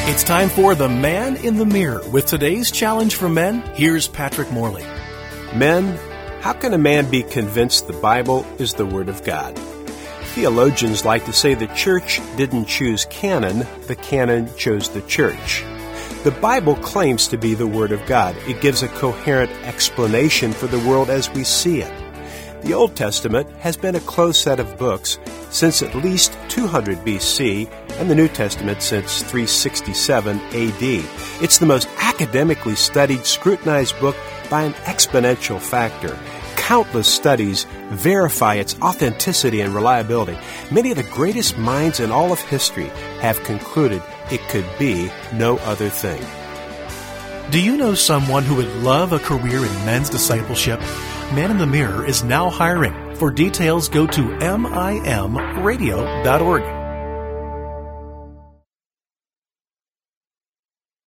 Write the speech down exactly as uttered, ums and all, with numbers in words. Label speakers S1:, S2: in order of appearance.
S1: It's time for The Man in the Mirror. With today's challenge for men, here's Patrick Morley.
S2: Men, how can a man be convinced the Bible is the Word of God? Theologians like to say the church didn't choose canon, the canon chose the church. The Bible claims to be the Word of God. It gives a coherent explanation for the world as we see it. The Old Testament has been a closed set of books since at least two hundred B C and the New Testament since three sixty-seven A D. It's the most academically studied, scrutinized book by an exponential factor. Countless studies verify its authenticity and reliability. Many of the greatest minds in all of history have concluded it could be no other thing.
S1: Do you know someone who would love a career in men's discipleship? Man in the Mirror is now hiring. For details, go to M I M radio dot org.